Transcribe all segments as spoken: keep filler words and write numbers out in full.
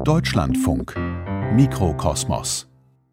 Deutschlandfunk Mikrokosmos.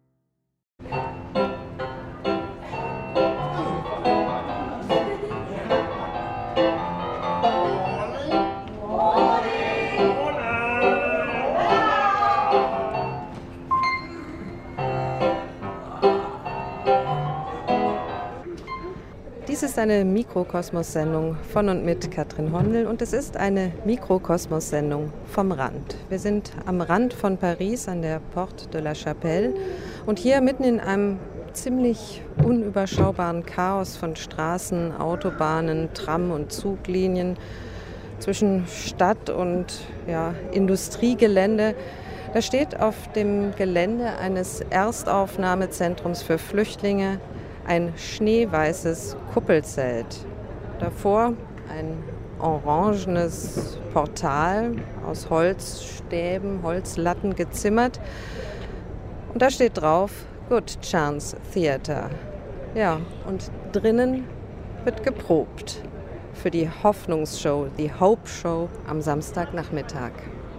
Dies ist eine Mikrokosmos-Sendung von und mit Katrin Hondel und es ist eine Mikrokosmos-Sendung vom Rand. Wir sind am Rand von Paris an der Porte de la Chapelle und hier mitten in einem ziemlich unüberschaubaren Chaos von Straßen, Autobahnen, Tram- und Zuglinien zwischen Stadt und ja, Industriegelände. Da steht auf dem Gelände eines Erstaufnahmezentrums für Flüchtlinge ein schneeweißes Kuppelzelt. Davor ein orangenes Portal aus Holzstäben, Holzlatten gezimmert. Und da steht drauf Good Chance Theater. Ja, und drinnen wird geprobt für die Hoffnungsshow, die Hope Show am Samstagnachmittag.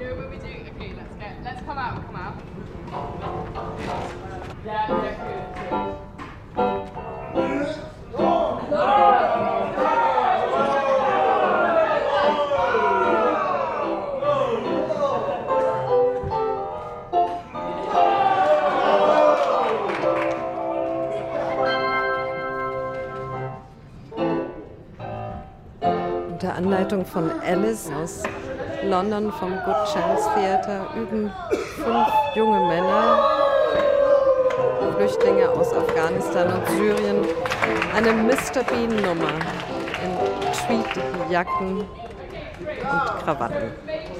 Unter Anleitung von Alice aus London vom Good Chance Theater üben fünf junge Männer, Flüchtlinge aus Afghanistan und Syrien, eine Mister Bean-Nummer in Tweedjacken und Krawatten.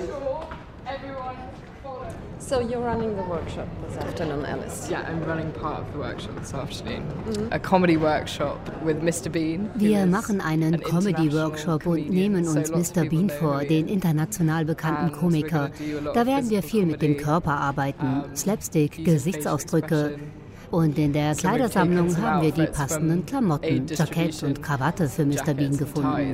So you're running the workshop this afternoon, Alice? Yeah, I'm running part of the workshop this afternoon. Mm-hmm. A comedy workshop with Mister Bean. Wir machen einen Comedy-Workshop und nehmen uns Mister Bean vor, den international bekannten Komiker. Da werden wir viel mit dem Körper arbeiten, Slapstick, Gesichtsausdrücke. Und in der Kleidersammlung haben wir die passenden Klamotten, Jackett und Krawatte für Mister Bean gefunden.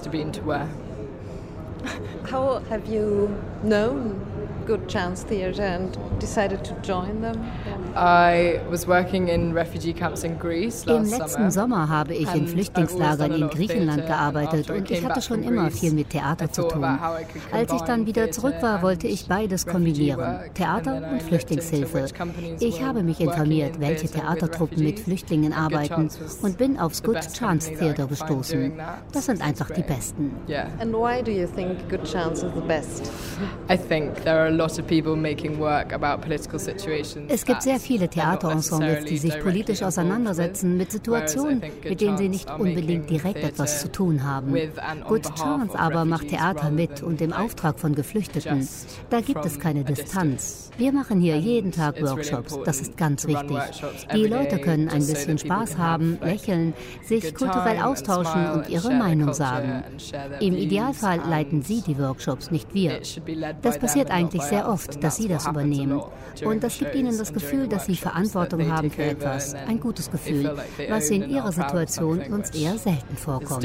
How have you known Good Chance Theater and decided to join them? I was working in refugee camps in Greece last Im letzten Sommer habe ich in Flüchtlingslagern in Griechenland gearbeitet und ich hatte schon immer viel mit Theater zu tun. Als ich dann wieder zurück war, wollte ich beides kombinieren, Theater und Flüchtlingshilfe. Ich habe mich informiert, welche Theatertruppen mit Flüchtlingen arbeiten und bin aufs Good Chance Theater gestoßen. Das sind einfach die Besten. And why do you think Good Chance is the best? I think there are a lot of people making work about political situations. Es gibt sehr viele Theaterensembles, die sich politisch auseinandersetzen mit Situationen, mit denen sie nicht unbedingt direkt etwas zu tun haben. Good Chance aber macht Theater mit und im Auftrag von Geflüchteten. Da gibt es keine Distanz. Wir machen hier jeden Tag Workshops, das ist ganz wichtig. Die Leute können ein bisschen Spaß haben, lächeln, sich kulturell austauschen und ihre Meinung sagen. Im Idealfall leiten sie die Workshops, nicht wir. Das passiert eigentlich sehr oft, dass sie das übernehmen. Und das gibt ihnen das Gefühl, dass sie Verantwortung haben für etwas. Ein gutes Gefühl, was in ihrer Situation sonst eher selten vorkommt.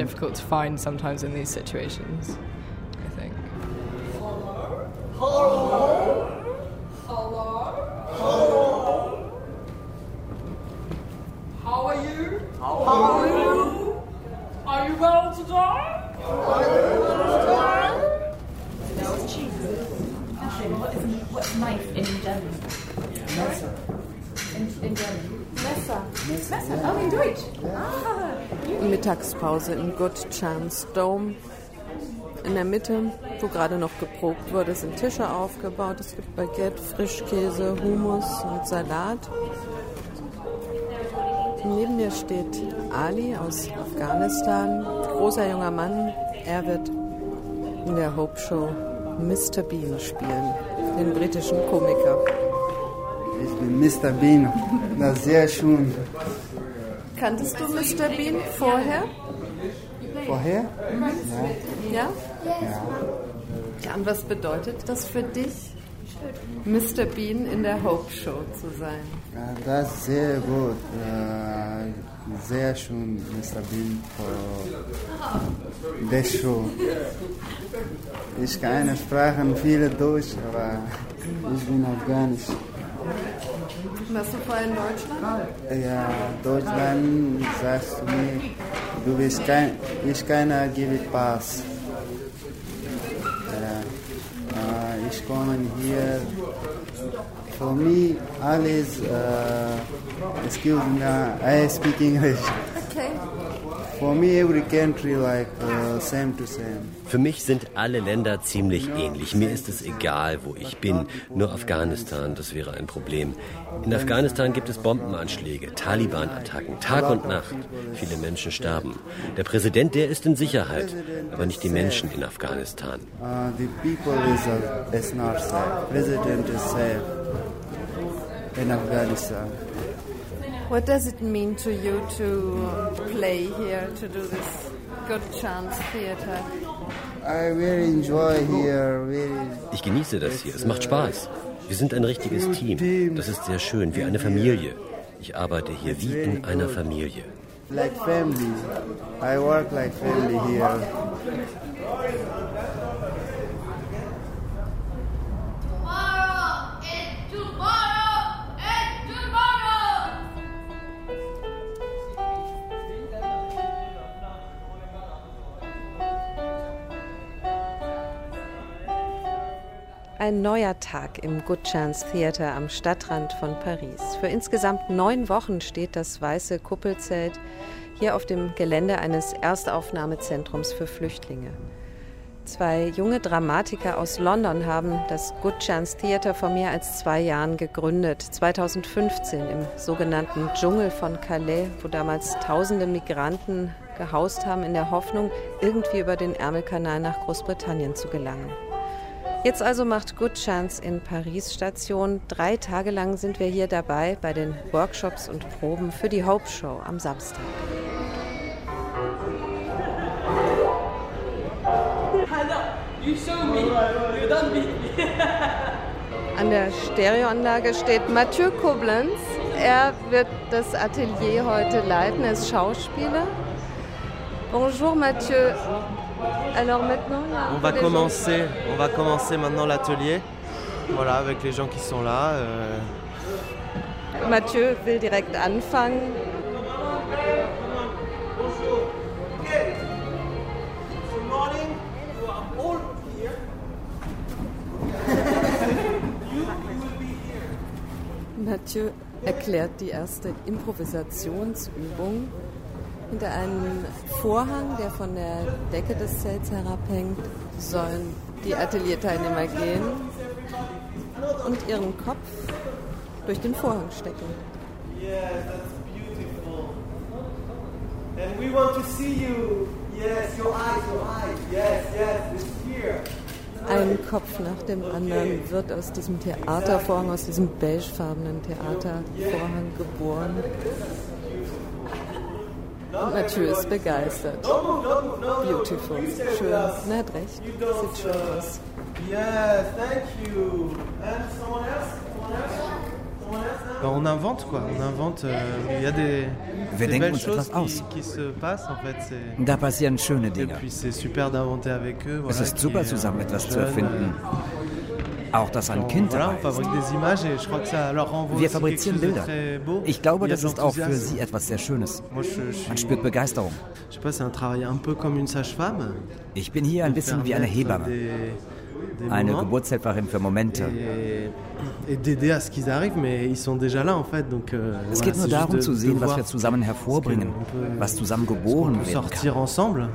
How are you? How are you? Are you well today? Are you well today? No cheese. What is what's knife in German? Messer. In, in German. Messer. Messer. Oh, in Deutsch. Ah. Mittagspause im Good Chance Dome. In der Mitte, wo gerade noch geprobt wurde, sind Tische aufgebaut. Es gibt Baguette, Frischkäse, Hummus und Salat. Neben mir steht Ali aus Afghanistan, großer junger Mann. Er wird in der Hope Show Mister Bean spielen, den britischen Komiker. Ich bin Mister Bean, das ist sehr schön. Kanntest du Mister Bean vorher? Vorher? Ja. Ja? Ja. Ja, und was bedeutet das für dich, Mister Bean in der Hope Show zu sein? Ja, das ist sehr gut. Äh, sehr schön, Mister Bean, für die Show. Ich kann sprechen viele Deutsch, aber Ich bin Afghanistan. Warst du vorher in Deutschland? Ja, Deutschland sagst du mir, du bist kein, ich keiner gibt Pass. Ja, äh, ich komme hier. For me, alles, uh, excuse me, I speak English. Okay. For me, every country like uh, same to same. Für mich sind alle Länder ziemlich ähnlich. Mir ist es egal, wo ich bin. Nur Afghanistan, das wäre ein Problem. In Afghanistan gibt es Bombenanschläge, Taliban-Attacken, Tag und Nacht. Viele Menschen sterben. Der Präsident, der ist in Sicherheit, aber nicht die Menschen in Afghanistan. Uh, the people is, uh, is not safe. President is safe in Afghanistan. What does it mean to you to play here, to do this Good Chance Theater? I really enjoy here. Really. Ich genieße das hier, es macht Spaß. Wir sind ein richtiges Team. Das ist sehr schön, wie eine Familie. Ich arbeite hier wie in einer Familie. Like family. I work like family here. Ein neuer Tag im Good Chance Theater am Stadtrand von Paris. Für insgesamt neun Wochen steht das weiße Kuppelzelt hier auf dem Gelände eines Erstaufnahmezentrums für Flüchtlinge. Zwei junge Dramatiker aus London haben das Good Chance Theater vor mehr als zwei Jahren gegründet. zweitausendfünfzehn im sogenannten Dschungel von Calais, wo damals tausende Migranten gehaust haben, in der Hoffnung, irgendwie über den Ärmelkanal nach Großbritannien zu gelangen. Jetzt also macht Good Chance in Paris Station. Drei Tage lang sind wir hier dabei bei den Workshops und Proben für die Hope Show am Samstag. An der Stereoanlage steht Mathieu Koblenz. Er wird das Atelier heute leiten, er ist Schauspieler. Bonjour Mathieu. Alors maintenant, on va commencer, on va commencer maintenant l'atelier, voilà, avec les gens qui sont là. Euh... Mathieu will direkt anfangen. Mathieu erklärt die erste Improvisationsübung. Hinter einem Vorhang, der von der Decke des Zelts herabhängt, sollen die Atelierteilnehmer gehen und ihren Kopf durch den Vorhang stecken. Yes, that's beautiful. And we want to see you. Yes, your eyes, your eyes. Yes, yes, it's here. Ein Kopf nach dem anderen wird aus diesem Theatervorhang, aus diesem beigefarbenen Theatervorhang geboren. Und Mathieu ist begeistert. Beautiful. Schön. Na, hat recht. Sieht schön aus. Yes, thank you. And someone else? Someone else? Someone else now? On invente quoi. On invente. Il y a des. Wir denken uns etwas aus. Da passieren schöne Dinge. Es ist super, zusammen etwas zu erfinden. Auch das ein Kind dabei ist. Wir fabrizieren Bilder. Ich glaube, das ist auch für sie etwas sehr Schönes. Man spürt Begeisterung. Ich bin hier ein bisschen wie eine Hebamme. Eine Geburtshelferin für Momente. Es geht nur darum zu sehen, was wir zusammen hervorbringen, was zusammen geboren werden kann.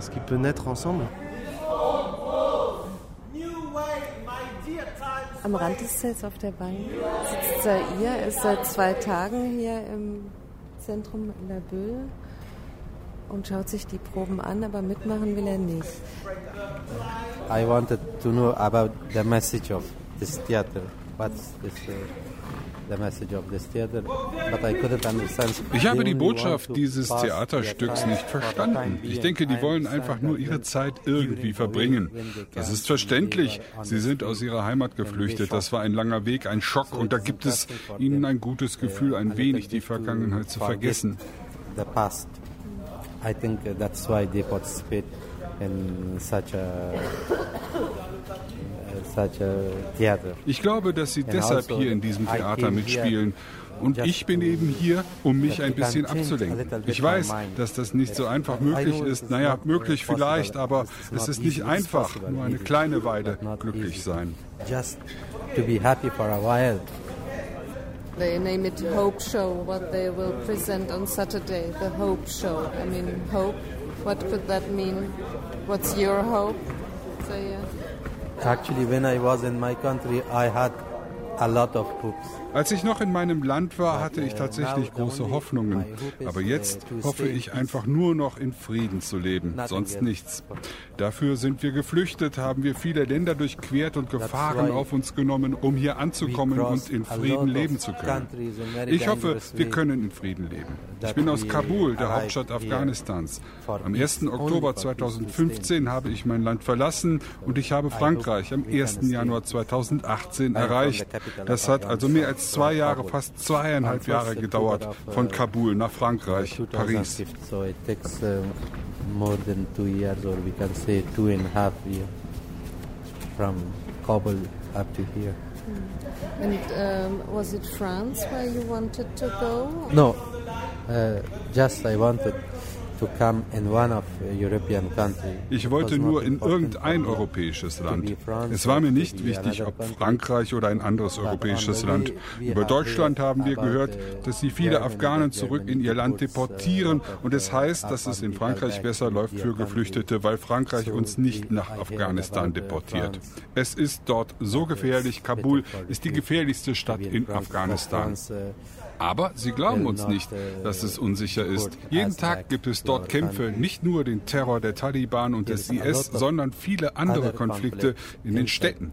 Am Rand des Zelts auf der Bank sitzt Zair. Er ist seit zwei Tagen hier im Zentrum in der Bulle und schaut sich die Proben an, aber mitmachen will er nicht. I wanted to know about the message of this theater. What's this, uh, the message of this theater? But I couldn't understand. Ich habe die Botschaft dieses Theaterstücks nicht verstanden. Ich denke, die wollen einfach nur ihre Zeit irgendwie verbringen. Das ist verständlich. Sie sind aus ihrer Heimat geflüchtet. Das war ein langer Weg, ein Schock. Und da gibt es ihnen ein gutes Gefühl, ein wenig die Vergangenheit zu vergessen. The past. I think that's why they participate in such a such a theater. Ich glaube, dass sie deshalb hier in diesem Theater mitspielen. Und ich bin eben hier, um mich ein bisschen abzulenken. Ich weiß, dass das nicht so einfach möglich ist. Naja, möglich vielleicht, aber es ist nicht einfach, nur eine kleine Weile glücklich sein. Just to be happy for a while. They name it Hope Show, what they will present on Saturday, the Hope Show. I mean, hope, what could that mean? What's your hope? So, yeah. Actually, when I was in my country, I had a lot of hopes. Als ich noch in meinem Land war, hatte ich tatsächlich große Hoffnungen. Aber jetzt hoffe ich einfach nur noch in Frieden zu leben, sonst nichts. Dafür sind wir geflüchtet, haben wir viele Länder durchquert und Gefahren auf uns genommen, um hier anzukommen und in Frieden leben zu können. Ich hoffe, wir können in Frieden leben. Ich bin aus Kabul, der Hauptstadt Afghanistans. Am ersten Oktober zweitausendfünfzehn habe ich mein Land verlassen und ich habe Frankreich am ersten Januar zweitausendachtzehn erreicht. Das hat also mehr als zwei Jahre, fast zweieinhalb Jahre gedauert, von Kabul nach Frankreich, Paris. So it takes uh, more than two years, or we can say two and a half years, from Kabul up to here. And um, was it France where you wanted to go? No, uh, just I wanted to come in one of European countries. Ich wollte nur in irgendein europäisches Land. Es war mir nicht wichtig, ob Frankreich oder ein anderes europäisches Land. Über Deutschland haben wir gehört, dass sie viele Afghanen zurück in ihr Land deportieren und es heißt, dass es in Frankreich besser läuft für Geflüchtete, weil Frankreich uns nicht nach Afghanistan deportiert. Es ist dort so gefährlich. Kabul ist die gefährlichste Stadt in Afghanistan. Aber sie glauben uns nicht, dass es unsicher ist. Jeden Tag gibt es dort Kämpfe, nicht nur den Terror der Taliban und des I S, sondern viele andere Konflikte in den Städten.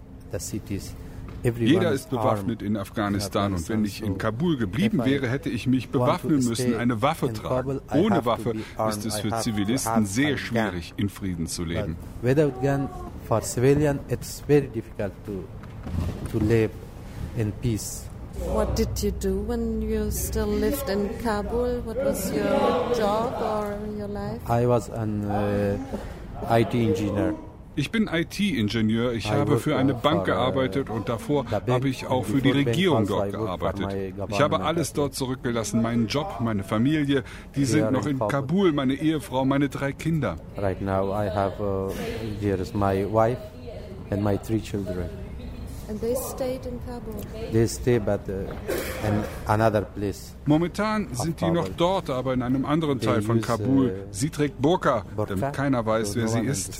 Jeder ist bewaffnet in Afghanistan und wenn ich in Kabul geblieben wäre, hätte ich mich bewaffnen müssen, eine Waffe tragen. Ohne Waffe ist es für Zivilisten sehr schwierig, in Frieden zu leben. Without gun, for civilian, it's very difficult to to live in peace. What did you do when you still lived in Kabul? What was your job or your life? I was an uh, I T engineer. Ich bin I T-Ingenieur. Ich habe für eine Bank gearbeitet und davor habe ich auch für die Regierung dort gearbeitet. Ich habe alles dort zurückgelassen, meinen Job, meine Familie. Die sind noch in Kabul, meine Ehefrau, meine drei Kinder. Right now I have uh, here is my wife and my three children. And they stayed in Kabul. They stay but uh, in another place. Momentan sind die noch dort, aber in einem anderen Teil von Kabul. Sie trägt Burka, damit keiner weiß, wer sie ist.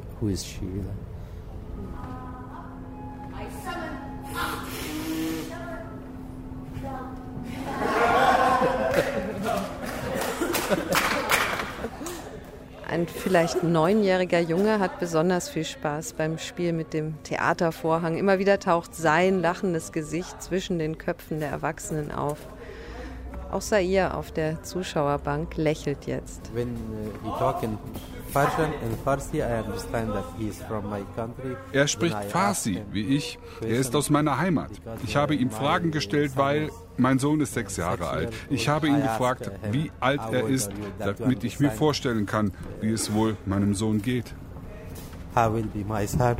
Ein vielleicht neunjähriger Junge hat besonders viel Spaß beim Spiel mit dem Theatervorhang. Immer wieder taucht sein lachendes Gesicht zwischen den Köpfen der Erwachsenen auf. Auch Sair auf der Zuschauerbank lächelt jetzt. Er spricht Farsi, wie ich. Er ist aus meiner Heimat. Ich habe ihm Fragen gestellt, weil mein Sohn ist sechs Jahre alt. Ich habe ihn gefragt, wie alt er ist, damit ich mir vorstellen kann, wie es wohl meinem Sohn geht. How will be my son?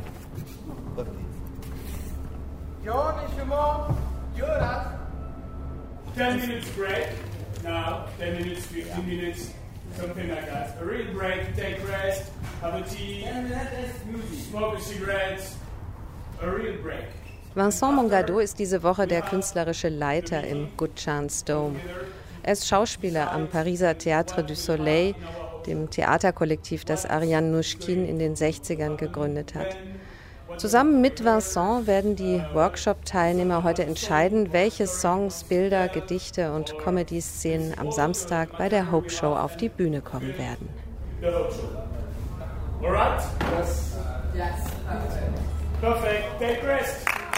John, is your mom? Jonas? ten minutes break. Now, ten minutes, fifteen minutes, something like that. A real break, take rest, have a tea, smoke a cigarette. A real break. Vincent Mongadot ist diese Woche der künstlerische Leiter im Good Chance Dome. Er ist Schauspieler am Pariser Théâtre du Soleil, dem Theaterkollektiv, das Ariane Nouchkine in den sechzigern gegründet hat. Zusammen mit Vincent werden die Workshop-Teilnehmer heute entscheiden, welche Songs, Bilder, Gedichte und Comedy-Szenen am Samstag bei der Hope Show auf die Bühne kommen werden. The Hope Show. All right? Yes. Yes. Perfect. Take rest.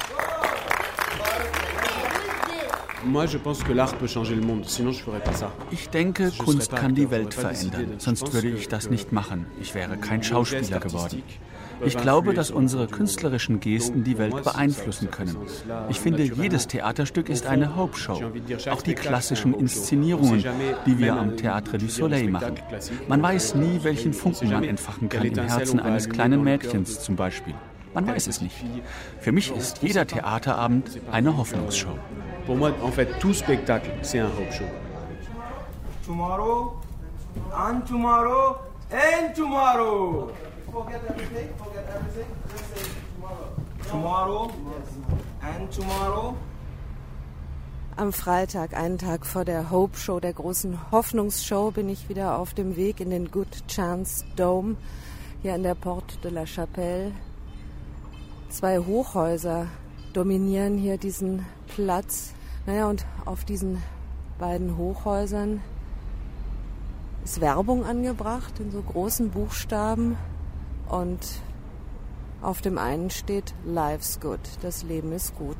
Ich denke, Kunst kann die Welt verändern, sonst würde ich das nicht machen. Ich wäre kein Schauspieler geworden. Ich glaube, dass unsere künstlerischen Gesten die Welt beeinflussen können. Ich finde, jedes Theaterstück ist eine Hope Show. Auch die klassischen Inszenierungen, die wir am Théâtre du Soleil machen. Man weiß nie, welchen Funken man entfachen kann im Herzen eines kleinen Mädchens zum Beispiel. Man weiß es nicht. Für mich ist jeder Theaterabend eine Hoffnungsshow. Pour moi, en fait, tout spectacle, c'est un hope show. Tomorrow, and tomorrow, and tomorrow. Forget everything, forget everything. Just say tomorrow. Tomorrow, and tomorrow. Am Freitag, einen Tag vor der Hope Show, der großen Hoffnungsshow, bin ich wieder auf dem Weg in den Good Chance Dome, hier an der Porte de la Chapelle. Zwei Hochhäuser dominieren hier diesen Platz. Naja, und auf diesen beiden Hochhäusern ist Werbung angebracht in so großen Buchstaben. Und auf dem einen steht Life's good, das Leben ist gut.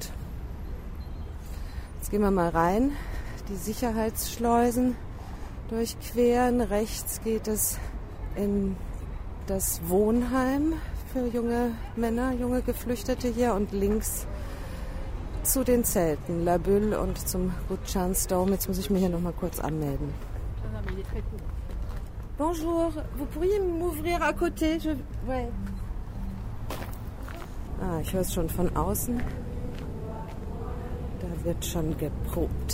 Jetzt gehen wir mal rein, die Sicherheitsschleusen durchqueren. Rechts geht es in das Wohnheim für junge Männer, junge Geflüchtete hier, und links zu den Zelten, La Bulle und zum Good Chance Dome. Jetzt muss ich mich hier noch mal kurz anmelden. Bonjour, vous pourriez m'ouvrir à côté? Je... Ouais. Ah, ich höre es schon von außen. Da wird schon geprobt.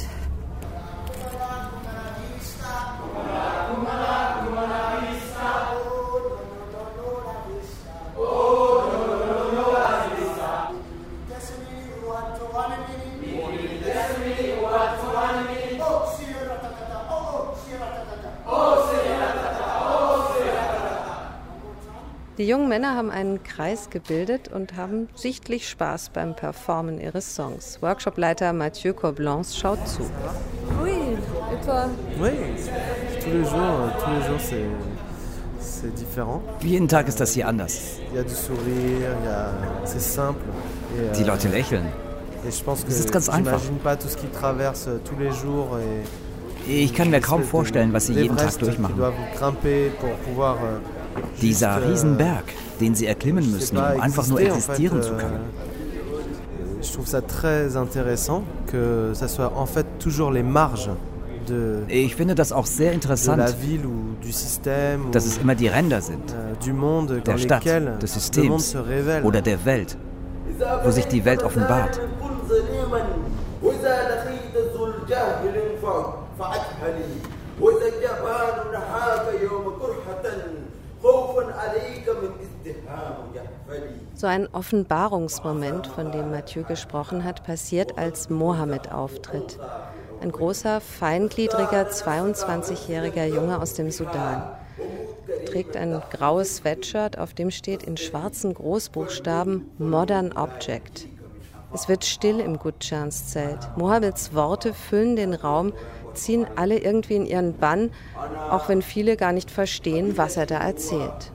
Die jungen Männer haben einen Kreis gebildet und haben sichtlich Spaß beim Performen ihres Songs. Workshopleiter Mathieu Coblence schaut zu. Oui, et toi? Oui, tous les jours, tous les jours c'est, c'est différent. Jeden Tag ist das hier anders. Il y a du sourire, il y a, c'est simple. Et, Die Leute lächeln. Et je pense que es ist ganz einfach. j'imagine pas tout ce qu'ils traversent tous les jours. Et ich kann mir kaum vorstellen, was sie jeden Tag durchmachen. Dieser Riesenberg, den sie erklimmen müssen, um einfach nur existieren zu können. Ich trouve ça très intéressant que ça soit en fait toujours les marges de Ich finde das auch sehr interessant, la ville ou du système, dass es immer die Ränder sind, du monde, der Stadt, des Systems oder der Welt, wo sich die Welt offenbart. So ein Offenbarungsmoment, von dem Mathieu gesprochen hat, passiert, als Mohammed auftritt. Ein großer, feingliedriger, zweiundzwanzigjähriger Junge aus dem Sudan. Er trägt ein graues Sweatshirt, auf dem steht in schwarzen Großbuchstaben Modern Object. Es wird still im Good Chance Zelt. Mohammeds Worte füllen den Raum, ziehen alle irgendwie in ihren Bann, auch wenn viele gar nicht verstehen, was er da erzählt.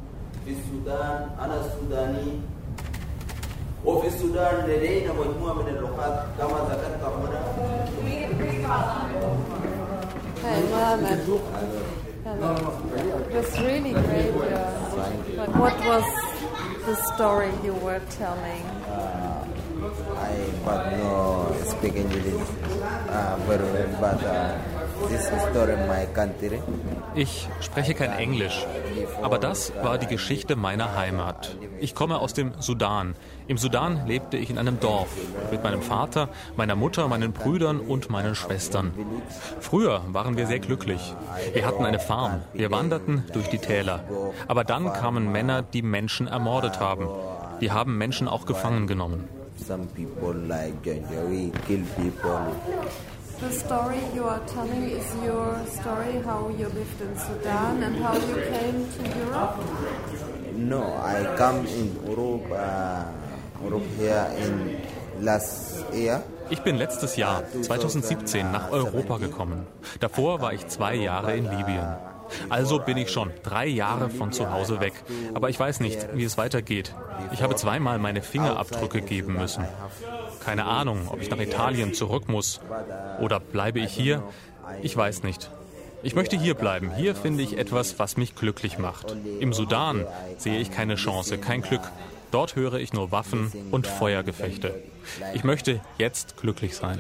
Hey, Mohammed. Hello. It was really great. Uh, but what was the story you were telling? Uh, I but no speak English uh, very well, but uh, this story in my country. Ich spreche kein Englisch, aber das war die Geschichte meiner Heimat. Ich komme aus dem Sudan. Im Sudan lebte ich in einem Dorf mit meinem Vater, meiner Mutter, meinen Brüdern und meinen Schwestern. Früher waren wir sehr glücklich. Wir hatten eine Farm, wir wanderten durch die Täler. Aber dann kamen Männer, die Menschen ermordet haben. Die haben Menschen auch gefangen genommen. Some people like Janjaweed kill people. The story you are telling is your story, how you lived in Sudan and how you came to Europe? No, I come in Europe, uh, Europe here in last year. Ich bin letztes Jahr, zweitausendsiebzehn, nach Europa gekommen. Davor war ich zwei Jahre in Libyen. Also bin ich schon drei Jahre von zu Hause weg. Aber ich weiß nicht, wie es weitergeht. Ich habe zweimal meine Fingerabdrücke geben müssen. Keine Ahnung, ob ich nach Italien zurück muss. Oder bleibe ich hier? Ich weiß nicht. Ich möchte hier bleiben. Hier finde ich etwas, was mich glücklich macht. Im Sudan sehe ich keine Chance, kein Glück. Dort höre ich nur Waffen und Feuergefechte. Ich möchte jetzt glücklich sein.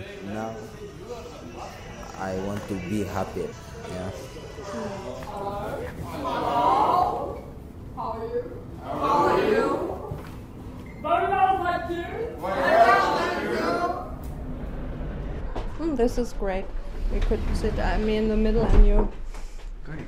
I want to be happy. Yeah. How are you? How are you? Mm, this is great. We could sit uh, me in the middle and you. Great.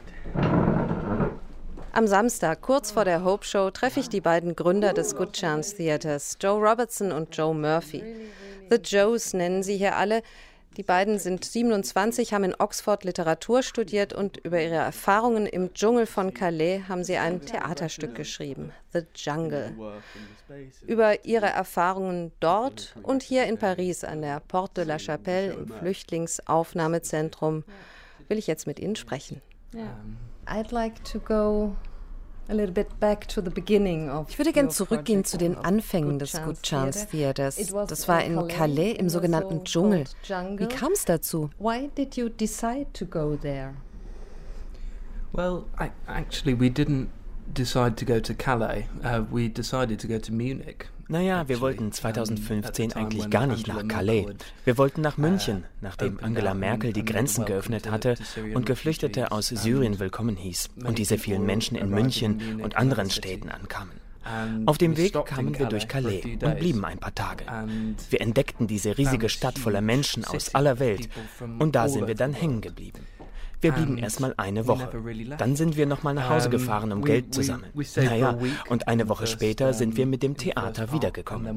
Am Samstag, kurz vor der Hope Show, treffe ich die beiden Gründer des Good Chance Theatres, Joe Robertson und Joe Murphy. The Joes nennen sie hier alle. Die beiden sind siebenundzwanzig, haben in Oxford Literatur studiert und über ihre Erfahrungen im Dschungel von Calais haben sie ein Theaterstück geschrieben, The Jungle. Über ihre Erfahrungen dort und hier in Paris an der Porte de la Chapelle im Flüchtlingsaufnahmezentrum will ich jetzt mit Ihnen sprechen. I'd like to go a little bit back to the beginning of Ich würde gern zurückgehen zu den Anfängen des Good Chance Theaters. Das war in Calais im sogenannten Dschungel. Wie kam es dazu? Why did you decide to go there? Well, I, actually we didn't decide to go to Calais. Uh, we decided to go to Munich. Naja, wir wollten zweitausendfünfzehn eigentlich gar nicht nach Calais. Wir wollten nach München, nachdem Angela Merkel die Grenzen geöffnet hatte und Geflüchtete aus Syrien willkommen hieß und diese vielen Menschen in München und anderen Städten ankamen. Auf dem Weg kamen wir durch Calais und blieben ein paar Tage. Wir entdeckten diese riesige Stadt voller Menschen aus aller Welt und da sind wir dann hängen geblieben. Wir blieben erstmal eine Woche. Dann sind wir nochmal nach Hause gefahren, um Geld zu sammeln. Naja, und eine Woche später sind wir mit dem Theater wiedergekommen.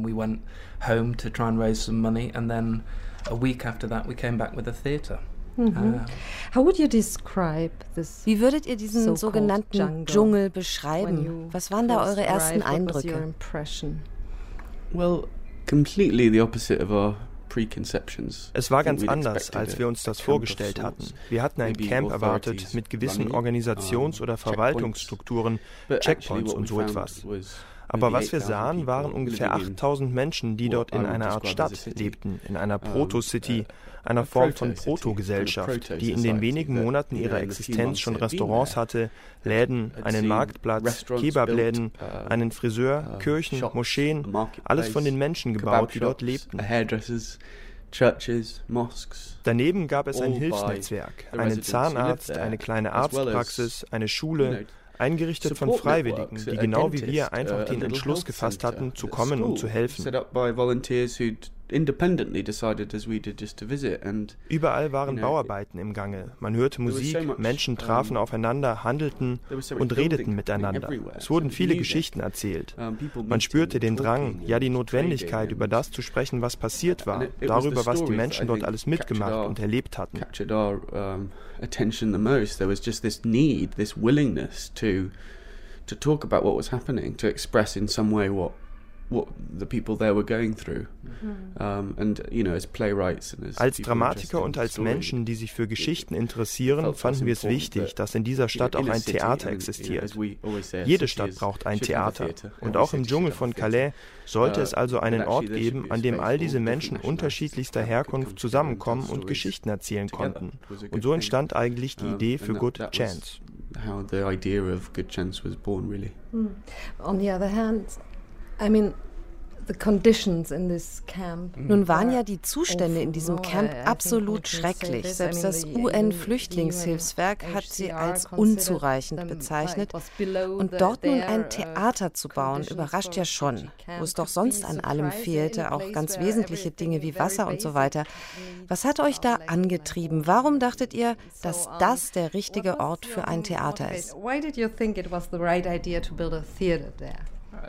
Mhm. How would you describe this? Wie würdet ihr diesen sogenannten Dschungel beschreiben? Was waren da eure ersten Eindrücke? Well, completely the opposite of our preconceptions. Es war ganz anders, als wir uns das vorgestellt hatten. Wir hatten ein Camp erwartet mit gewissen Organisations- oder Verwaltungsstrukturen, Checkpoints und so etwas. Aber was wir sahen, waren ungefähr achttausend Menschen, die dort in einer Art Stadt lebten, in einer Proto-City, einer Form von Proto-Gesellschaft, die in den wenigen Monaten ihrer Existenz schon Restaurants hatte, Läden, einen Marktplatz, Kebabläden, einen Friseur, Kirchen, Moscheen, alles von den Menschen gebaut, die dort lebten. Daneben gab es ein Hilfsnetzwerk, einen Zahnarzt, eine kleine Arztpraxis, eine Schule, eingerichtet von Freiwilligen, die genau wie wir einfach den Entschluss gefasst hatten, zu kommen und zu helfen. Überall waren Bauarbeiten im Gange. Man hörte Musik, Menschen trafen aufeinander, handelten und redeten miteinander. Es wurden viele Geschichten erzählt. Man spürte den Drang, ja die Notwendigkeit, über das zu sprechen, was passiert war, darüber, was die Menschen dort alles mitgemacht und erlebt hatten. Attention the most. There was just this need, this willingness to to talk about what was happening, to express in some way what what the people there were going through. Um, and you know, as playwrights and as Als Dramatiker und als Menschen, die sich für Geschichten interessieren, fanden wir es wichtig, dass in dieser Stadt auch ein Theater existiert. Jede Stadt braucht ein Theater. Und auch im Dschungel von Calais sollte es also einen Ort geben, an dem all diese Menschen unterschiedlichster Herkunft zusammenkommen und Geschichten erzählen konnten. Und so entstand eigentlich die Idee für Good Chance. How the idea of Good Chance was born, really. On the other hand, I mean, the conditions in this camp. Nun waren ja die Zustände in diesem Camp absolut schrecklich. Selbst das U N-Flüchtlingshilfswerk hat sie als unzureichend bezeichnet. Und dort nun ein Theater zu bauen, überrascht ja schon, wo es doch sonst an allem fehlte, auch ganz wesentliche Dinge wie Wasser und so weiter. Was hat euch da angetrieben? Warum dachtet ihr, dass das der richtige Ort für ein Theater ist? Why did you think it was the right idea to build a theater there?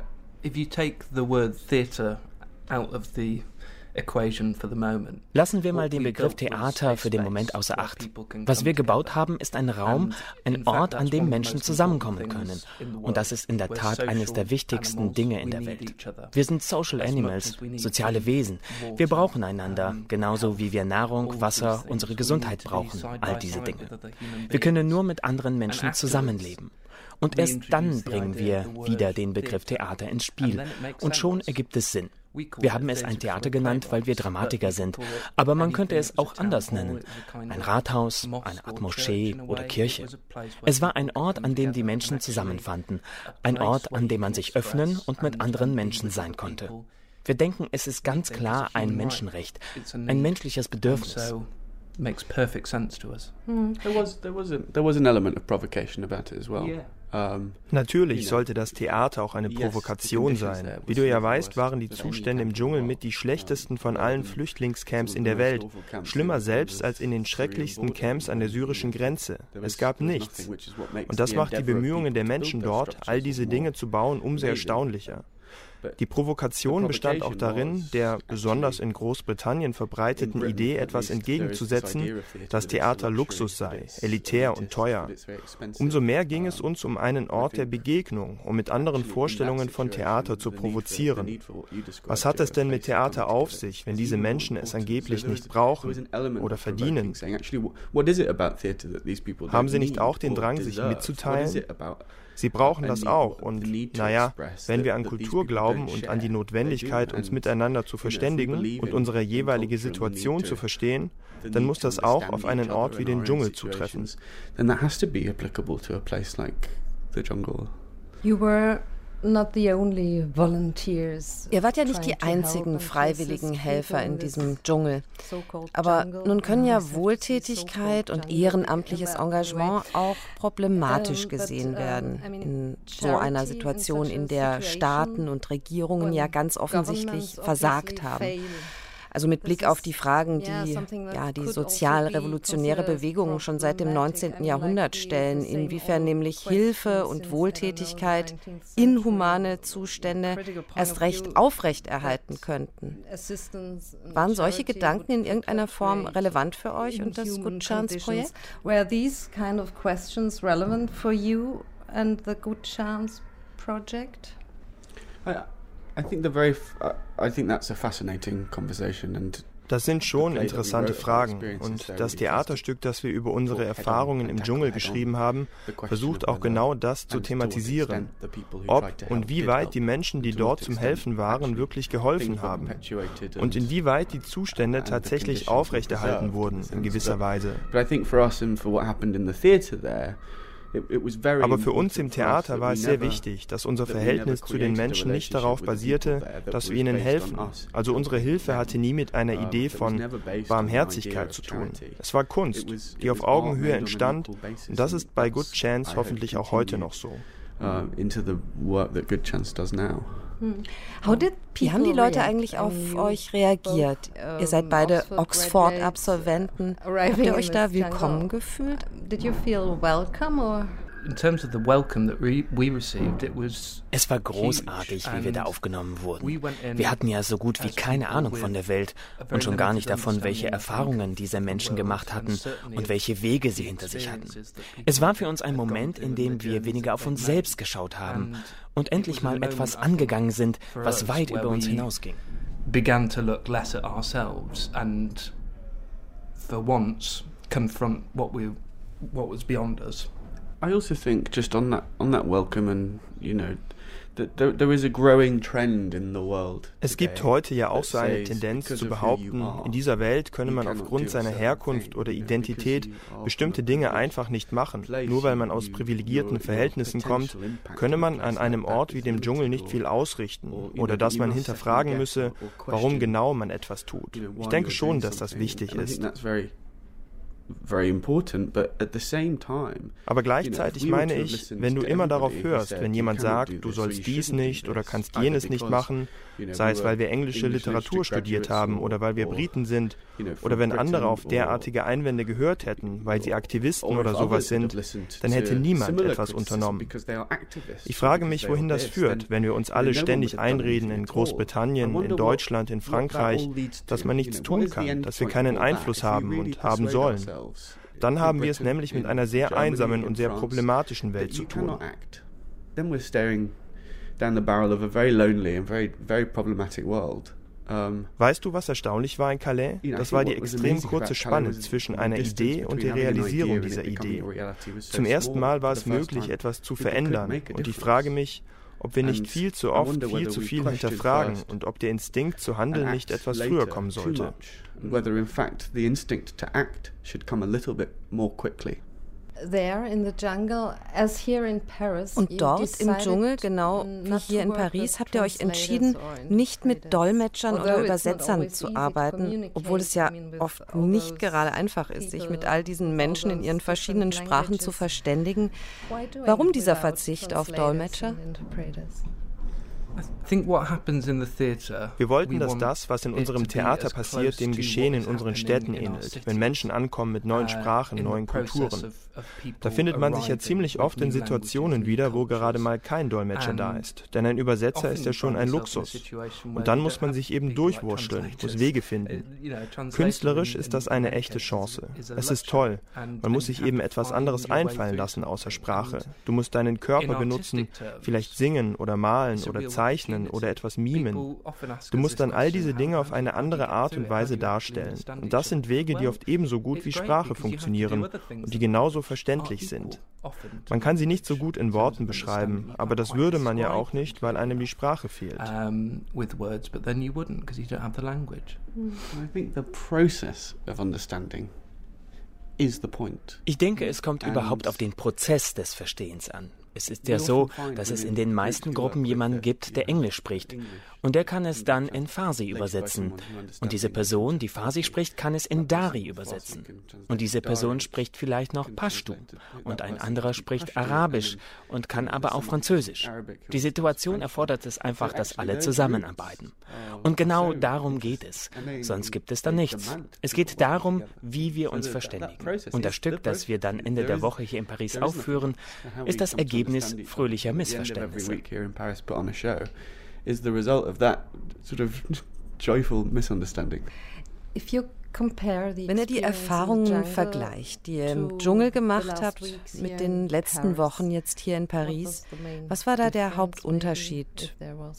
If you take the word theatre out of the equation for the moment. Lassen wir mal den Begriff Theater für den Moment außer Acht. Was wir gebaut haben, ist ein Raum, ein Ort, an dem Menschen zusammenkommen können. Und das ist in der Tat eines der wichtigsten Dinge in der Welt. Wir sind Social Animals, soziale Wesen. Wir brauchen einander, genauso wie wir Nahrung, Wasser, unsere Gesundheit brauchen, all diese Dinge. Wir können nur mit anderen Menschen zusammenleben. Und erst dann bringen wir wieder den Begriff Theater ins Spiel. Und schon ergibt es Sinn. Wir haben es ein Theater genannt, weil wir Dramatiker sind. Aber man könnte es auch anders nennen. Ein Rathaus, eine Art Moschee oder Kirche. Es war ein Ort, an dem die Menschen zusammenfanden. Ein Ort, an dem man sich öffnen und mit anderen Menschen sein konnte. Wir denken, es ist ganz klar ein Menschenrecht, ein menschliches Bedürfnis. Makes perfect sense to us. Mm. There was there was a, there was an element of provocation about it as well. Yeah. Natürlich sollte das Theater auch eine Provokation sein. Wie du ja weißt, waren die Zustände im Dschungel mit die schlechtesten von allen Flüchtlingscamps in der Welt. Schlimmer selbst als in den schrecklichsten Camps an der syrischen Grenze. Es gab nichts. Und das macht die Bemühungen der Menschen dort, all diese Dinge zu bauen, umso erstaunlicher. Die Provokation bestand auch darin, der besonders in Großbritannien verbreiteten Idee etwas entgegenzusetzen, dass Theater Luxus sei, elitär und teuer. Umso mehr ging es uns um einen Ort der Begegnung, um mit anderen Vorstellungen von Theater zu provozieren. Was hat es denn mit Theater auf sich, wenn diese Menschen es angeblich nicht brauchen oder verdienen? Haben sie nicht auch den Drang, sich mitzuteilen? Sie brauchen das auch und, naja, wenn wir an Kultur glauben und an die Notwendigkeit, uns miteinander zu verständigen und unsere jeweilige Situation zu verstehen, dann muss das auch auf einen Ort wie den Dschungel zutreffen. You were not the only volunteers. Ihr wart ja nicht die einzigen freiwilligen Helfer in diesem Dschungel. Aber nun können ja Wohltätigkeit und ehrenamtliches Engagement auch problematisch gesehen werden. In so einer Situation, in der Staaten und Regierungen ja ganz offensichtlich versagt haben. Also mit Blick auf die Fragen, die ja, die sozialrevolutionäre Bewegung schon seit dem neunzehnten Jahrhundert stellen, inwiefern nämlich Hilfe und Wohltätigkeit inhumane Zustände erst recht aufrechterhalten könnten. Waren solche Gedanken in irgendeiner Form relevant für euch und das Good Chance Projekt? Were these kind of questions relevant for you and the Good Chance Project? I, I think the very, uh, I think that's a fascinating conversation and Das sind schon interessante Fragen und das Theaterstück, das wir über unsere Erfahrungen im Dschungel geschrieben haben, versucht auch genau das zu thematisieren. Ob und wie weit die Menschen, die dort zum Helfen waren, wirklich geholfen haben und inwieweit die Zustände tatsächlich aufrechterhalten wurden in gewisser Weise. Aber für uns im Theater war es sehr wichtig, dass unser Verhältnis zu den Menschen nicht darauf basierte, dass wir ihnen helfen. Also unsere Hilfe hatte nie mit einer Idee von Barmherzigkeit zu tun. Es war Kunst, die auf Augenhöhe entstand, und das ist bei Good Chance hoffentlich auch heute noch so. Wie haben die Leute eigentlich auf euch reagiert? Ihr seid beide Oxford-Absolventen. Habt ihr euch da willkommen gefühlt? Did you feel welcome or? Es war großartig, wie wir da aufgenommen wurden. Wir hatten ja so gut wie keine Ahnung von der Welt und schon gar nicht davon, welche Erfahrungen diese Menschen gemacht hatten und welche Wege sie hinter sich hatten. Es war für uns ein Moment, in dem wir weniger auf uns selbst geschaut haben und endlich mal etwas angegangen sind, was weit über uns hinausging. Began to look less at ourselves and for once confront what we what was beyond us. I also think just on that on that welcome and you know that there, there is a growing trend in the world. Es gibt heute ja auch so eine Tendenz zu behaupten, in dieser Welt könne man aufgrund seiner Herkunft oder Identität bestimmte Dinge einfach nicht machen. Nur weil man aus privilegierten Verhältnissen kommt, könne man an einem Ort wie dem Dschungel nicht viel ausrichten oder dass man hinterfragen müsse, warum genau man etwas tut. Ich denke schon, dass das wichtig ist. Very important, but at the same time, aber gleichzeitig meine ich, wenn du immer darauf hörst, wenn jemand sagt, du sollst dies nicht oder kannst jenes nicht machen, sei es, weil wir englische Literatur studiert haben oder weil wir Briten sind oder wenn andere auf derartige Einwände gehört hätten, weil sie Aktivisten oder sowas sind, dann hätte niemand etwas unternommen. Ich frage mich, wohin das führt, wenn wir uns alle ständig einreden in Großbritannien, in Deutschland, in Frankreich, dass man nichts tun kann, dass wir keinen Einfluss haben und haben sollen. Dann haben wir es nämlich mit einer sehr einsamen und sehr problematischen Welt zu tun. Weißt du, was erstaunlich war in Calais? Das war die extrem kurze Spanne zwischen einer Idee und der Realisierung dieser Idee. Zum ersten Mal war es möglich, etwas zu verändern. Und ich frage mich, ob wir nicht viel zu oft viel zu viel hinterfragen und ob der Instinkt zu handeln nicht etwas früher kommen sollte. Und dort im Dschungel, genau wie hier in Paris, habt ihr euch entschieden, nicht mit Dolmetschern oder Übersetzern zu arbeiten, obwohl es ja oft nicht gerade einfach ist, sich mit all diesen Menschen in ihren verschiedenen Sprachen zu verständigen. Warum dieser Verzicht auf Dolmetscher? Wir wollten, dass das, was in unserem Theater passiert, dem Geschehen in unseren Städten ähnelt, wenn Menschen ankommen mit neuen Sprachen, neuen Kulturen. Da findet man sich ja ziemlich oft in Situationen wieder, wo gerade mal kein Dolmetscher da ist. Denn ein Übersetzer ist ja schon ein Luxus. Und dann muss man sich eben durchwurschteln, muss Wege finden. Künstlerisch ist das eine echte Chance. Es ist toll. Man muss sich eben etwas anderes einfallen lassen außer Sprache. Du musst deinen Körper benutzen, vielleicht singen oder malen oder zeichnen oder etwas mimen. Du musst dann all diese Dinge auf eine andere Art und Weise darstellen. Und das sind Wege, die oft ebenso gut wie Sprache funktionieren und die genauso verständlich sind. Man kann sie nicht so gut in Worten beschreiben, aber das würde man ja auch nicht, weil einem die Sprache fehlt. I think the process of understanding is the point. Ich denke, es kommt überhaupt auf den Prozess des Verstehens an. Es ist ja so, dass es in den meisten Gruppen jemanden gibt, der Englisch spricht. Und der kann es dann in Farsi übersetzen. Und diese Person, die Farsi spricht, kann es in Dari übersetzen. Und diese Person spricht vielleicht noch Pashto. Und ein anderer spricht Arabisch und kann aber auch Französisch. Die Situation erfordert es einfach, dass alle zusammenarbeiten. Und genau darum geht es. Sonst gibt es dann nichts. Es geht darum, wie wir uns verständigen. Und das Stück, das wir dann Ende der Woche hier in Paris aufführen, ist das Ergebnis fröhlicher Missverständnisse. Is the result of that sort of joyful misunderstanding. Wenn ihr die Erfahrungen vergleicht, die ihr im Dschungel gemacht habt, mit den letzten Wochen jetzt hier in Paris, was war da der Hauptunterschied?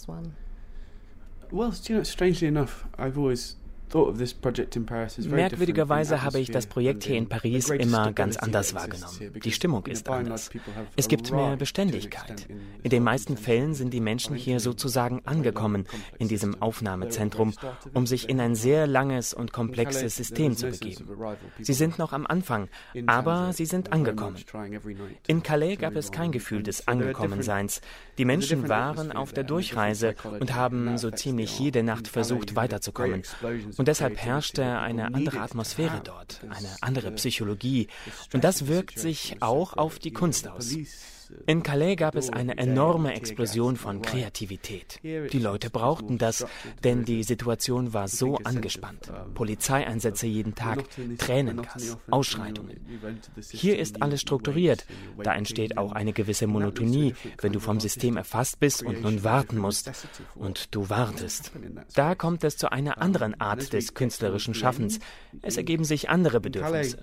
Well, you know, strangely enough, I've always Merkwürdigerweise habe ich das Projekt hier in Paris immer ganz anders wahrgenommen. Die Stimmung ist anders. Es gibt mehr Beständigkeit. In den meisten Fällen sind die Menschen hier sozusagen angekommen in diesem Aufnahmezentrum, um sich in ein sehr langes und komplexes System zu begeben. Sie sind noch am Anfang, aber sie sind angekommen. In Calais gab es kein Gefühl des Angekommenseins. Die Menschen waren auf der Durchreise und haben so ziemlich jede Nacht versucht, weiterzukommen. Und deshalb herrschte eine andere Atmosphäre dort, eine andere Psychologie. Und das wirkt sich auch auf die Kunst aus. In Calais gab es eine enorme Explosion von Kreativität. Die Leute brauchten das, denn die Situation war so angespannt. Polizeieinsätze jeden Tag, Tränengas, Ausschreitungen. Hier ist alles strukturiert. Da entsteht auch eine gewisse Monotonie, wenn du vom System erfasst bist und nun warten musst. Und du wartest. Da kommt es zu einer anderen Art des künstlerischen Schaffens. Es ergeben sich andere Bedürfnisse.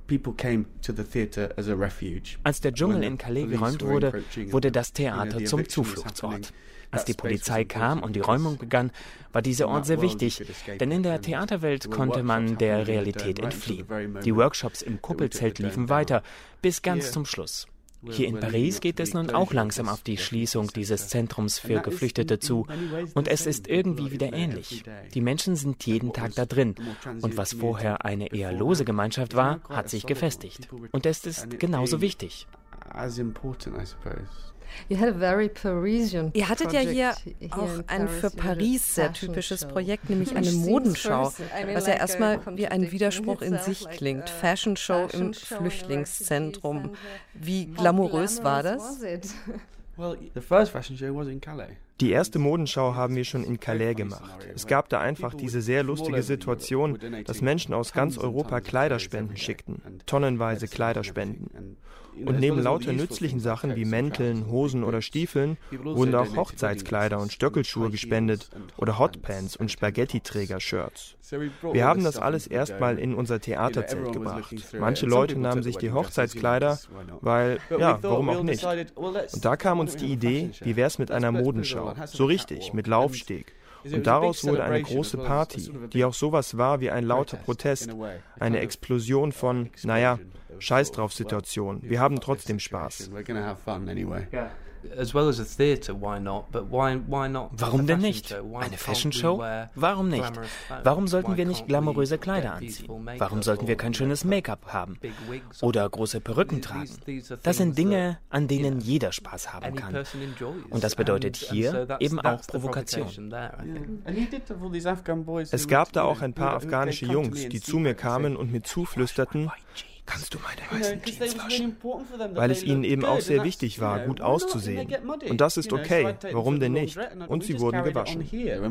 Als der Dschungel in Calais geräumt wurde, wurde das Theater zum Zufluchtsort. Als die Polizei kam und die Räumung begann, war dieser Ort sehr wichtig, denn in der Theaterwelt konnte man der Realität entfliehen. Die Workshops im Kuppelzelt liefen weiter, bis ganz zum Schluss. Hier in Paris geht es nun auch langsam auf die Schließung dieses Zentrums für Geflüchtete zu. Und es ist irgendwie wieder ähnlich. Die Menschen sind jeden Tag da drin. Und was vorher eine eher lose Gemeinschaft war, hat sich gefestigt. Und es ist genauso wichtig. Ihr hattet ja hier auch ein für Paris sehr typisches Projekt, nämlich eine Modenschau, was ja erstmal wie ein Widerspruch in sich klingt. Fashion Show im Flüchtlingszentrum. Wie glamourös war das? Die erste Modenschau haben wir schon in Calais gemacht. Es gab da einfach diese sehr lustige Situation, dass Menschen aus ganz Europa Kleiderspenden schickten, tonnenweise Kleiderspenden. Und neben lauter nützlichen Sachen wie Mänteln, Hosen oder Stiefeln wurden auch Hochzeitskleider und Stöckelschuhe gespendet oder Hotpants und Spaghetti-Träger-Shirts. Wir haben das alles erstmal in unser Theaterzelt gebracht. Manche Leute nahmen sich die Hochzeitskleider, weil, ja, warum auch nicht. Und da kam uns die Idee, wie wär's mit einer Modenschau? So richtig, mit Laufsteg. Und daraus wurde eine große Party, die auch sowas war wie ein lauter Protest, eine Explosion von, naja, Scheiß drauf Situation. Wir haben trotzdem Spaß. Warum denn nicht? Eine Fashion Show? Warum nicht? Warum sollten wir nicht glamouröse Kleider anziehen? Warum sollten wir kein schönes Make-up haben? Oder große Perücken tragen? Das sind Dinge, an denen jeder Spaß haben kann. Und das bedeutet hier eben auch Provokation. Es gab da auch ein paar afghanische Jungs, die zu mir kamen und mir zuflüsterten, kannst du meine weißen Jeans waschen? Weil es ihnen eben auch sehr wichtig war, gut auszusehen. Und das ist okay, warum denn nicht? Und sie wurden gewaschen.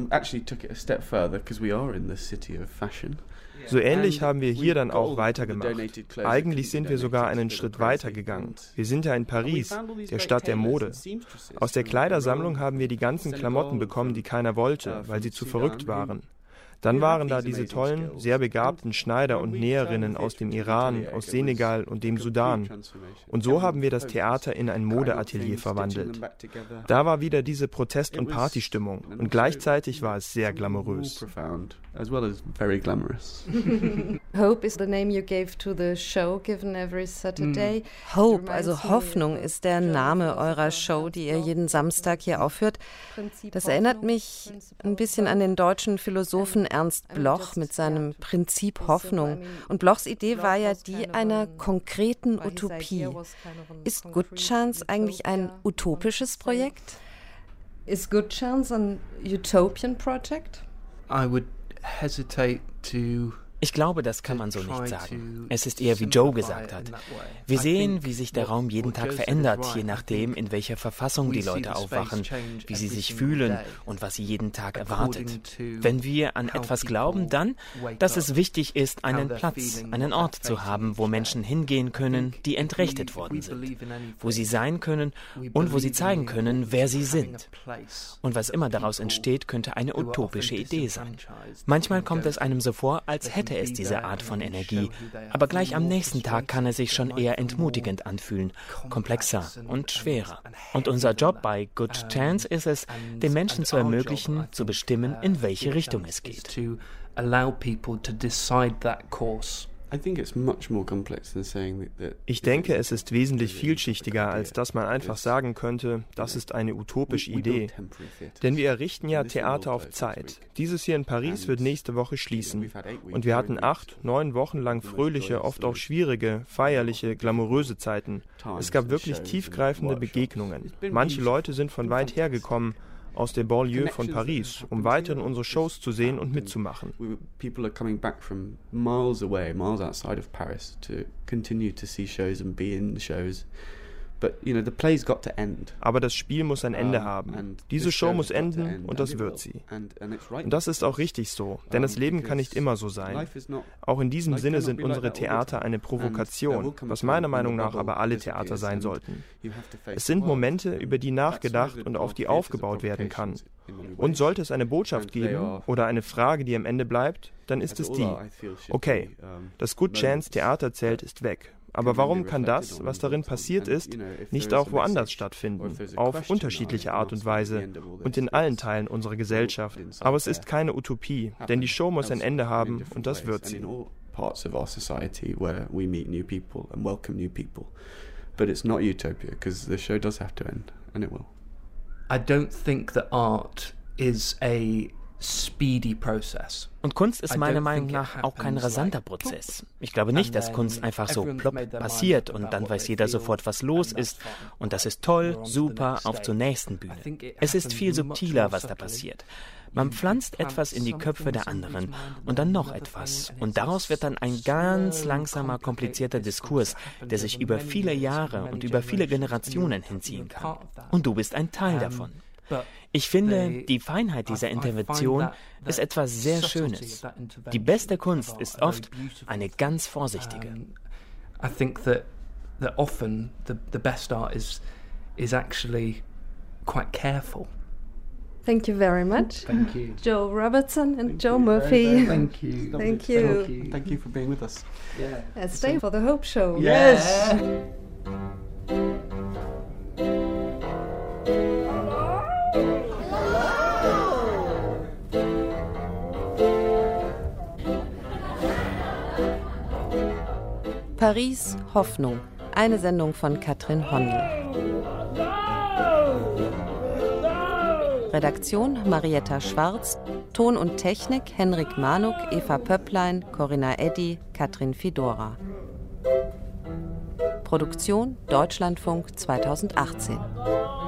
So ähnlich haben wir hier dann auch weitergemacht. Eigentlich sind wir sogar einen Schritt weiter gegangen. Wir sind ja in Paris, der Stadt der Mode. Aus der Kleidersammlung haben wir die ganzen Klamotten bekommen, die keiner wollte, weil sie zu verrückt waren. Dann waren da diese tollen, sehr begabten Schneider und Näherinnen aus dem Iran, aus Senegal und dem Sudan. Und so haben wir das Theater in ein Modeatelier verwandelt. Da war wieder diese Protest- und Partystimmung und gleichzeitig war es sehr glamourös. Hope is the name you gave to the show given every Saturday. Hope, also Hoffnung, ist der Name eurer Show, die ihr jeden Samstag hier aufführt. Das erinnert mich ein bisschen an den deutschen Philosophen Ernst Bloch mit seinem Prinzip Hoffnung. Und Blochs Idee war ja die einer konkreten Utopie. Ist Good Chance eigentlich ein utopisches Projekt? Is Good Chance an utopian project? I would hesitate to Ich glaube, das kann man so nicht sagen. Es ist eher wie Joe gesagt hat. Wir sehen, wie sich der Raum jeden Tag verändert, je nachdem, in welcher Verfassung die Leute aufwachen, wie sie sich fühlen und was sie jeden Tag erwartet. Wenn wir an etwas glauben, dann, dass es wichtig ist, einen Platz, einen Ort zu haben, wo Menschen hingehen können, die entrechtet worden sind, wo sie sein können und wo sie zeigen können, wer sie sind. Und was immer daraus entsteht, könnte eine utopische Idee sein. Manchmal kommt es einem so vor, als hätte es diese Art von Energie, aber gleich am nächsten Tag kann es sich schon eher entmutigend anfühlen, komplexer und schwerer. Und unser Job bei Good Chance ist es, den Menschen zu ermöglichen, zu bestimmen, in welche Richtung es geht. Ich denke, es ist wesentlich vielschichtiger, als dass man einfach sagen könnte, das ist eine utopische Idee. Denn wir errichten ja Theater auf Zeit. Dieses hier in Paris wird nächste Woche schließen. Und wir hatten acht, neun Wochen lang fröhliche, oft auch schwierige, feierliche, glamouröse Zeiten. Es gab wirklich tiefgreifende Begegnungen. Manche Leute sind von weit her gekommen, aus der Banlieue von Paris, um weiterhin unsere Shows zu sehen und mitzumachen. People are coming back from miles away, miles outside of Paris to continue to see shows and be in the shows. But, you know, the play's got to end. Aber das Spiel muss ein Ende haben. Diese Show muss enden und das wird sie. Und das ist auch richtig so, denn das Leben kann nicht immer so sein. Auch in diesem Sinne sind unsere Theater eine Provokation, was meiner Meinung nach aber alle Theater sein sollten. Es sind Momente, über die nachgedacht und auf die aufgebaut werden kann. Und sollte es eine Botschaft geben oder eine Frage, die am Ende bleibt, dann ist es die: Okay, das Good Chance Theaterzelt ist weg. Aber warum kann das, was darin passiert ist, nicht auch woanders stattfinden, auf unterschiedliche Art und Weise und in allen Teilen unserer Gesellschaft? Aber es ist keine Utopie, denn die Show muss ein Ende haben und das wird sie. Parts of our society where we meet new people and welcome new people. But it's not utopia because the show does have to end and it will. I don't think that art is a speedy process. Und Kunst ist meiner Meinung nach auch kein rasanter Prozess. Ich glaube nicht, dass Kunst einfach so plopp passiert und dann weiß jeder sofort, was los ist und das ist toll, super, auf zur nächsten Bühne. Es ist viel subtiler, was da passiert. Man pflanzt etwas in die Köpfe der anderen und dann noch etwas. Und daraus wird dann ein ganz langsamer, komplizierter Diskurs, der sich über viele Jahre und über viele Generationen hinziehen kann. Und du bist ein Teil davon. Ich finde, die Feinheit dieser Intervention ist etwas sehr Schönes. Die beste Kunst ist oft eine ganz vorsichtige. I think that that often the the best art is is actually quite careful. Thank you very much. Thank you. Joe Robertson and Joe Murphy. Thank you. Thank you. Thank you. Thank you for being with us. Yeah. And stay for the Hope Show. Yes. Paris, Hoffnung. Eine Sendung von Katrin Hondel. Redaktion Marietta Schwarz, Ton und Technik Henrik Manuk, Eva Pöpplein, Corinna Eddy, Katrin Fidora. Produktion Deutschlandfunk zweitausendachtzehn.